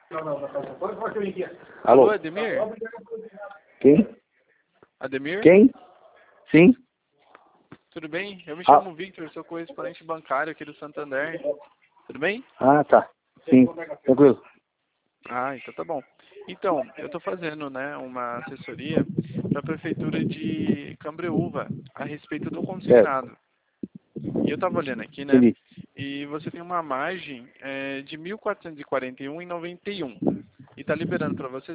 Alô, Ademir? Quem? Ademir? Quem? Sim? Tudo bem? Eu me chamo Victor, sou correspondente bancário aqui do Santander. Tudo bem? Ah, tá. Sim, tranquilo. Ah, então tá bom. Então, eu estou fazendo, né, uma assessoria para a Prefeitura de Cambreúva a respeito do Certo, consignado. E eu estava olhando aqui, né, entendi. e você tem uma margem de 1.441,91 e está liberando para você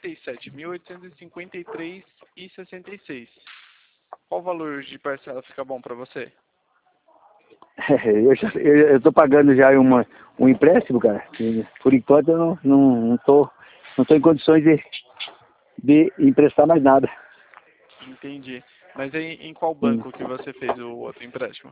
57.853,66. Qual valor de parcela fica bom para você? Eu tô pagando já um empréstimo, cara. Por enquanto eu não tô em condições de emprestar mais nada. Entendi. Mas em qual Sim. banco que você fez o outro empréstimo?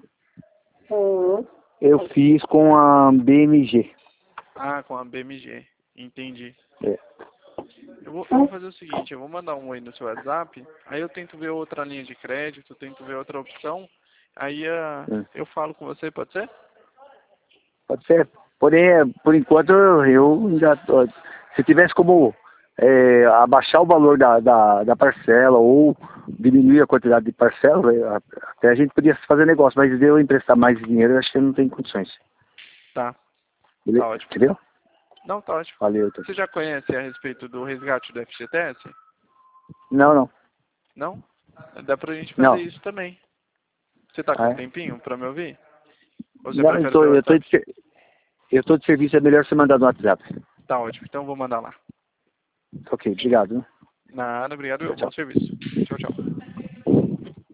Eu fiz com a BMG. Ah, com a BMG. Entendi. É. Eu vou fazer o seguinte, eu vou mandar um oi no seu WhatsApp, aí eu tento ver outra linha de crédito, tento ver outra opção, aí eu falo com você, pode ser? Pode ser. Porém, por enquanto eu ainda tô, se tivesse como abaixar o valor da parcela ou diminuir a quantidade de parcela, até a gente podia fazer negócio, mas de eu emprestar mais dinheiro, eu acho que eu não tenho condições. Tá, tá Beleza? ótimo. Entendeu? Não, tá ótimo. Valeu. Você já conhece a respeito do resgate do FGTS? Não. Não? Dá pra gente fazer Não. isso também. Você tá com Ah, um é? tempinho pra me ouvir? Ou você Não, prefere pelo WhatsApp? eu tô de serviço, é melhor você mandar no WhatsApp. Tá ótimo, então eu vou mandar lá. Ok, obrigado. Nada, obrigado Tchau, eu. Bom tchau. serviço. Tchau, tchau.